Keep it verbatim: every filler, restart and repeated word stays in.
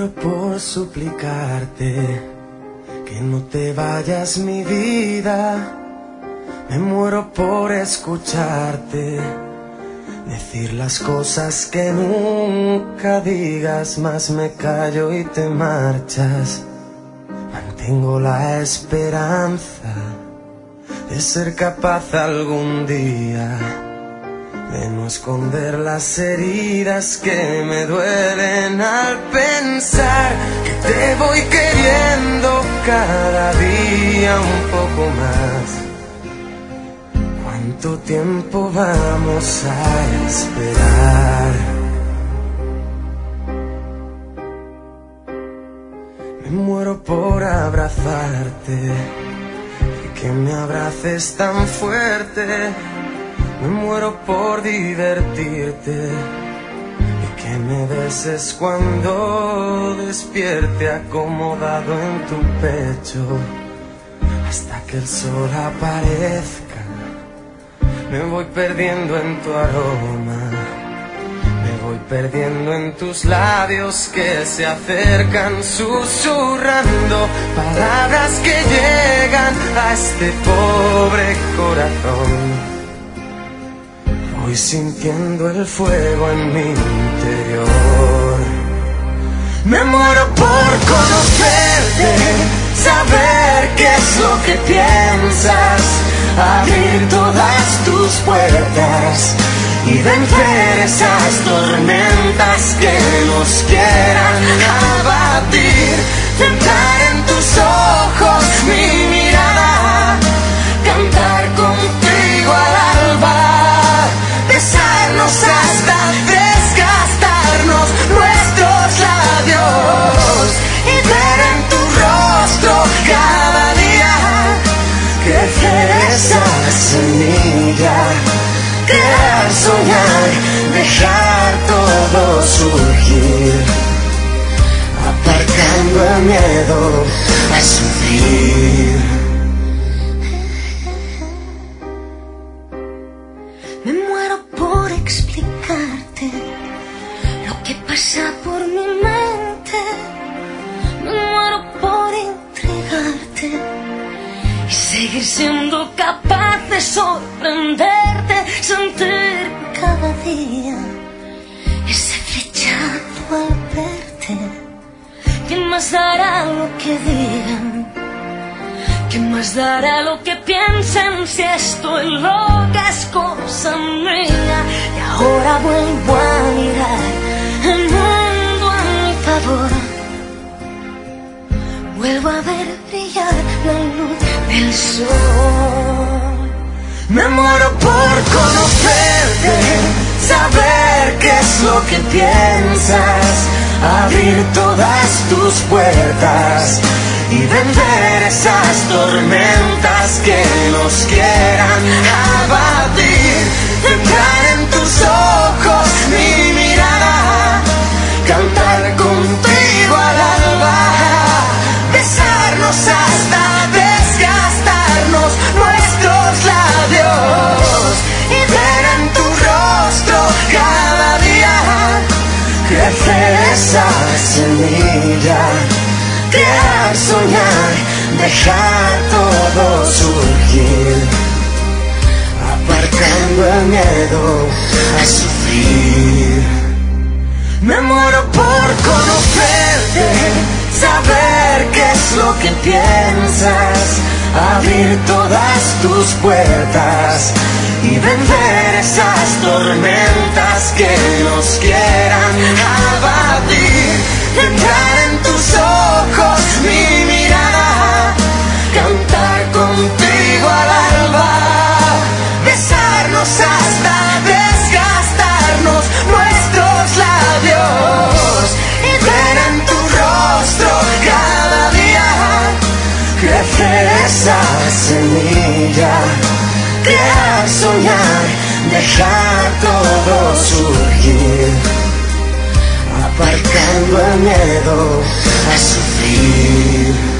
muero por suplicarte que no te vayas, mi vida. Me muero por escucharte decir las cosas que nunca digas, mas me callo y te marchas. Mantengo la esperanza de ser capaz algún día de no esconder las heridas que me duelen al pensar que te voy queriendo cada día un poco más. ¿Cuánto tiempo vamos a esperar? Me muero por abrazarte y que me abraces tan fuerte. Me muero por divertirte y que me beses cuando despierte acomodado en tu pecho hasta que el sol aparezca. Me voy perdiendo en tu aroma, me voy perdiendo en tus labios que se acercan susurrando palabras que llegan a este pobre corazón. Voy sintiendo el fuego en mi interior. Me muero por conocerte, saber qué es lo que piensas, abrir todas tus puertas y vencer esas tormentas que nos quieran abatir. Tentar en tus ojos mi mirada, cantar contigo al alba, besarnos hasta desgastarnos nuestros labios y ver en tu rostro cada día crecer esa semilla, crear, soñar, dejar todo surgir, aparcando el miedo a sufrir. Me muero por explicarte lo que pasa por mi mente. Me muero por entregarte y seguir siendo capaz de sorprenderte, sentir cada día ese flechazo al verte. ¿Quién más dará lo que digan? ¿Quién más dará lo que piensen si estoy loca es cosa mía? Y ahora vuelvo a mirar el mundo a mi favor. Vuelvo a ver brillar la luz del sol. Me muero por conocerte, saber qué es lo que piensas, abrir todas tus puertas y vencer esas tormentas que nos quieran abatir. Entrar en tus ojos mi mirada, cantar contigo al alba, besarnos hasta desgastarnos nuestros labios y ver en tu rostro cada día crecer esa semilla, crear, soñar, dejar todo surgir, aparcando el miedo a sufrir. Me muero por conocerte, saber qué es lo que piensas, abrir todas tus puertas y vencer esas tormentas que nos quieran abatir. Entrar en tus ojos mi mirada, cantar contigo al alba, besarnos hasta desgastarnos nuestros labios y ver en tu rostro cada día crecer esa semilla, crear, soñar, dejar todo surgir, aparcando el miedo a sufrir.